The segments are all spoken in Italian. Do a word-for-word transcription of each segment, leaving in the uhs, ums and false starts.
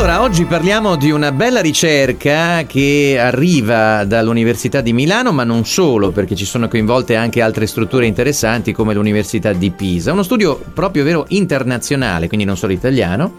Allora, oggi parliamo di una bella ricerca che arriva dall'Università di Milano, ma non solo, perché ci sono coinvolte anche altre strutture interessanti come l'Università di Pisa. Uno studio proprio vero internazionale, quindi non solo italiano,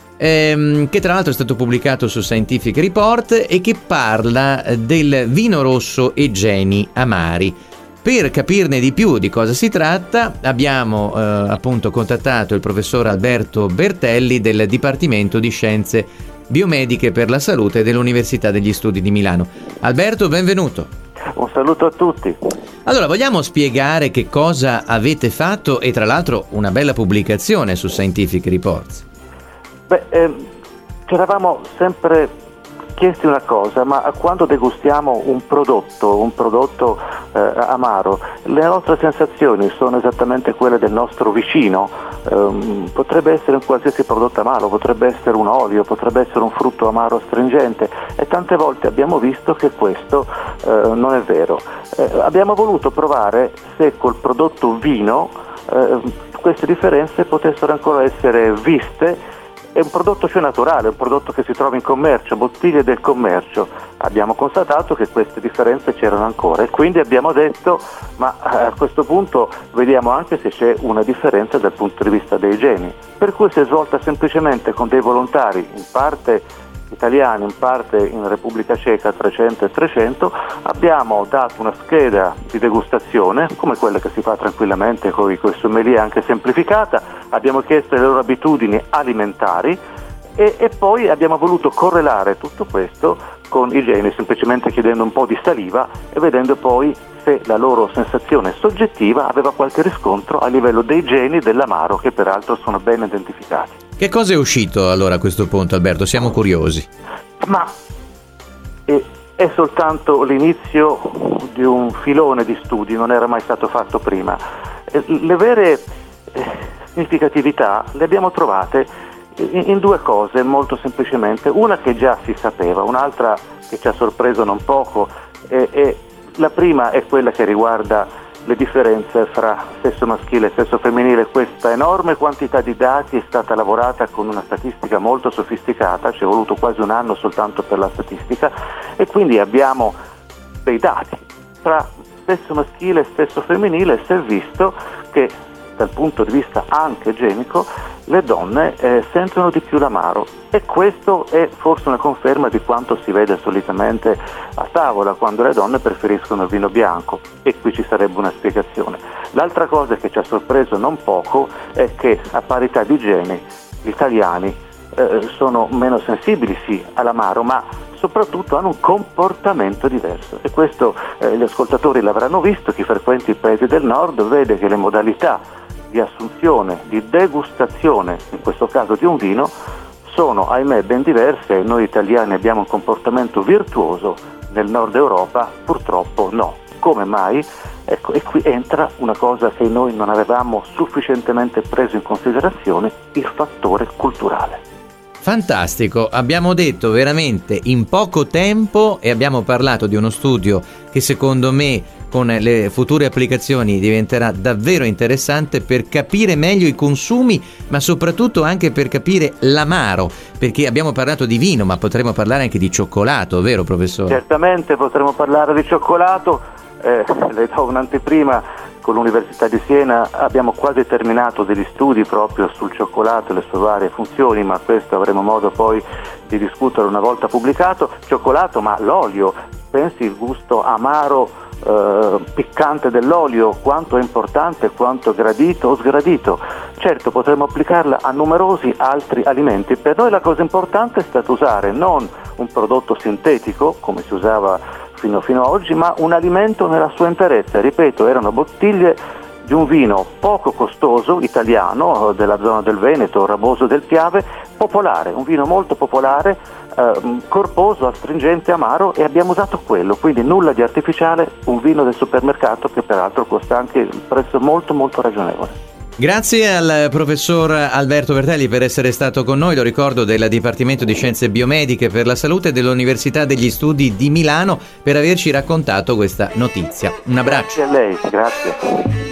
ehm, che tra l'altro è stato pubblicato su Scientific Report e che parla del vino rosso e geni amari. Per capirne di più di cosa si tratta, abbiamo eh, appunto contattato il professor Alberto Bertelli del Dipartimento di Scienze Biomediche per la Salute dell'Università degli Studi di Milano. Alberto, benvenuto. Un saluto a tutti. Allora, vogliamo spiegare che cosa avete fatto e tra l'altro una bella pubblicazione su Scientific Reports? Beh, eh, ci eravamo sempre chiesti una cosa, ma quando degustiamo un prodotto, un prodotto eh, amaro, le nostre sensazioni sono esattamente quelle del nostro vicino? Um, potrebbe essere un qualsiasi prodotto amaro, potrebbe essere un olio, potrebbe essere un frutto amaro astringente, e tante volte abbiamo visto che questo eh, non è vero. Eh, abbiamo voluto provare se col prodotto vino eh, queste differenze potessero ancora essere viste. È un prodotto cioè naturale, un prodotto che si trova in commercio, bottiglie del commercio. Abbiamo constatato che queste differenze c'erano ancora e quindi abbiamo detto ma a questo punto vediamo anche se c'è una differenza dal punto di vista dei geni. Per cui si è svolta semplicemente con dei volontari, in parte italiani, in parte in Repubblica Ceca, trecento e trecento, abbiamo dato una scheda di degustazione, come quella che si fa tranquillamente con i sommelier, anche semplificata, abbiamo chiesto le loro abitudini alimentari e, e poi abbiamo voluto correlare tutto questo con i geni, semplicemente chiedendo un po' di saliva e vedendo poi se la loro sensazione soggettiva aveva qualche riscontro a livello dei geni dell'amaro, che peraltro sono ben identificati. Che cosa è uscito allora a questo punto, Alberto? Siamo curiosi. Ma è, è soltanto l'inizio di un filone di studi, non era mai stato fatto prima. Le vere significatività le abbiamo trovate in, in due cose, molto semplicemente. Una che già si sapeva, un'altra che ci ha sorpreso non poco. E, e la prima è quella che riguarda le differenze fra sesso maschile e sesso femminile. Questa enorme quantità di dati è stata lavorata con una statistica molto sofisticata, ci è voluto quasi un anno soltanto per la statistica, e quindi abbiamo dei dati tra sesso maschile e sesso femminile. Si è visto che dal punto di vista anche genico le donne eh, sentono di più l'amaro, e questo è forse una conferma di quanto si vede solitamente a tavola quando le donne preferiscono il vino bianco, e qui ci sarebbe una spiegazione. L'altra cosa che ci ha sorpreso non poco è che a parità di geni gli italiani eh, sono meno sensibili sì all'amaro, ma soprattutto hanno un comportamento diverso, e questo eh, gli ascoltatori l'avranno visto. Chi frequenta i paesi del nord vede che le modalità di assunzione, di degustazione, in questo caso di un vino, sono ahimè ben diverse. Noi italiani abbiamo un comportamento virtuoso, nel nord Europa purtroppo no. Come mai? Ecco, e qui entra una cosa che noi non avevamo sufficientemente preso in considerazione, il fattore culturale. Fantastico, abbiamo detto veramente in poco tempo e abbiamo parlato di uno studio che secondo me con le future applicazioni diventerà davvero interessante per capire meglio i consumi, ma soprattutto anche per capire l'amaro, perché abbiamo parlato di vino, ma potremmo parlare anche di cioccolato, vero professore? Certamente potremmo parlare di cioccolato, eh, le do un'anteprima. Con l'Università di Siena abbiamo quasi terminato degli studi proprio sul cioccolato e le sue varie funzioni, ma questo avremo modo poi di discutere una volta pubblicato. Cioccolato, ma l'olio, pensi il gusto amaro eh, piccante dell'olio, quanto è importante, quanto è gradito o sgradito. Certo, potremmo applicarla a numerosi altri alimenti. Per noi la cosa importante è stata usare non un prodotto sintetico come si usava Fino, fino a oggi, ma un alimento nella sua interezza. Ripeto, erano bottiglie di un vino poco costoso, italiano, della zona del Veneto, Raboso del Piave, popolare, un vino molto popolare, eh, corposo, astringente, amaro, e abbiamo usato quello, quindi nulla di artificiale, un vino del supermercato che peraltro costa anche un prezzo molto molto ragionevole. Grazie al professor Alberto Bertelli per essere stato con noi, lo ricordo, del Dipartimento di Scienze Biomediche per la Salute dell'Università degli Studi di Milano, per averci raccontato questa notizia. Un abbraccio. Grazie a lei, grazie.